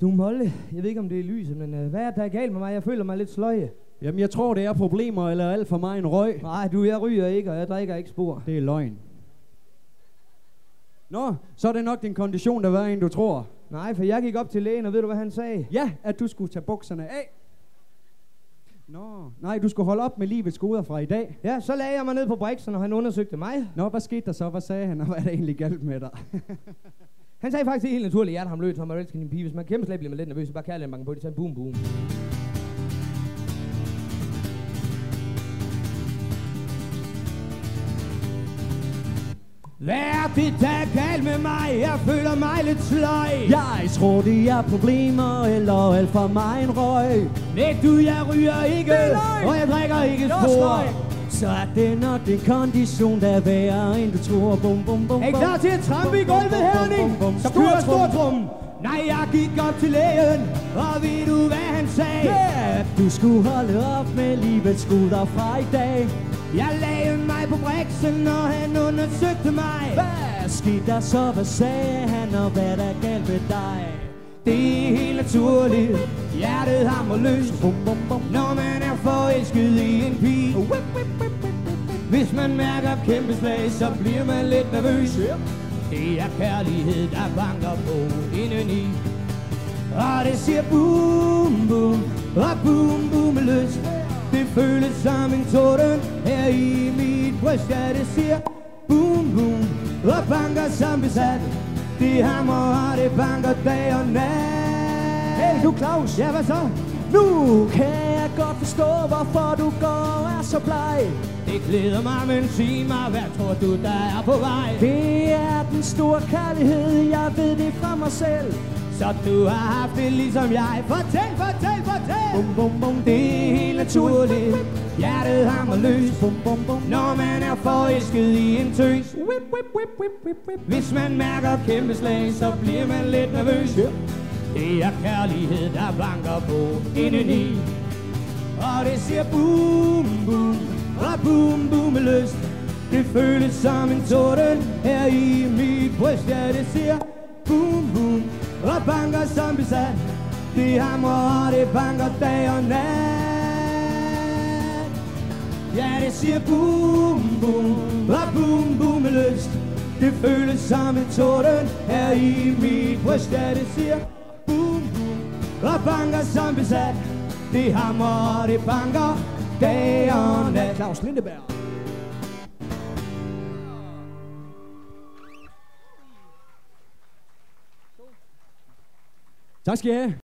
Du Molle, jeg ved ikke om det er lyset, men hvad er der galt med mig? Jeg føler mig lidt sløje. Jamen, jeg tror, det er problemer eller alt for meget en røg. Nej, jeg ryger ikke, og jeg drikker ikke spor. Det er løgn. Nå, så er det nok din kondition, der var en, du tror. Nej, for jeg gik op til lægen, og ved du, hvad han sagde? Ja, at du skulle tage bukserne af. Nå, nej, du skulle holde op med livets goder fra i dag. Ja, så lagde jeg mig ned på briksen, og han undersøgte mig. Nå, hvad skete der så? Hvad sagde han, og hvad er det egentlig galt med dig? Han sagde faktisk, det er helt naturligt, at hjertet ham lød, som man elsker din pige. Hvis man kæmper slag, bliver man lidt nervøs, så bare kærligheden banker på, det tager boom boom. Hvad er det, der er galt med mig? Jeg føler mig lidt sløj. Jeg tror, det er problemer, eller alt for mig en røg. Nej, jeg ryger ikke, og jeg drikker ikke spor. Så er det nok din kondition, der er værre, end du tror. Bum, bum, bum, er I klar til at trampe i gulvet, Herning? Så kører stortrum. Nej, jeg gik op til lægen, og ved du, hvad han sagde? Yeah, du skulle holde op med livets skulder fra i dag. Jeg lagde mig på briksen, og han undersøgte mig. Hvad skete der så? Hvad sagde han, og hvad der er galt med dig? Det er helt naturligt, hjertet hamrer løs, når man er forelsket i en pige. Hvis man mærker kæmpe slag, så bliver man lidt nervøs. Det er kærlighed, der banker på indeni. Og det siger boom, boom, og boom, boom med lyst. Det føles som en torden her i mit bryst. Ja, det siger boom, boom, og banker som besat. Det hamrer, og det banker dag og nat. Hey, du Claus. Ja, hvad så? Nu kan jeg godt forstå, hvorfor du går er så bleg. Det glæder mig, men sig mig, hvad tror du, der er på vej? Det er den store kærlighed, jeg ved det fra mig selv. Så du har haft det ligesom jeg. Fortæl, fortæl, fortæl! Bum, bum, bum. Det er helt naturligt, hjertet hamrer løs, Bum, bum, bum. når man er forelsket i en tøs. Whip, whip, whip, whip, whip, whip. Hvis man mærker kæmpe slag, så bliver man lidt nervøs. Det er kærlighed, der banker på indeni. Og det siger boom, boom, og boom, boom med lyst. Det føles som en torden her i mit bryst. Ja, det siger boom, boom, og banker som besat. Det hamrer, og det banker dag og nat. Ja, det siger boom, boom, og boom, boom med lyst. Det føles som en torden her i mit bryst. Ja, det siger boom, boom, og banker som besat. Det hamrer, og det banker dag og nat. Claus Lindeberg. Tak skal I have.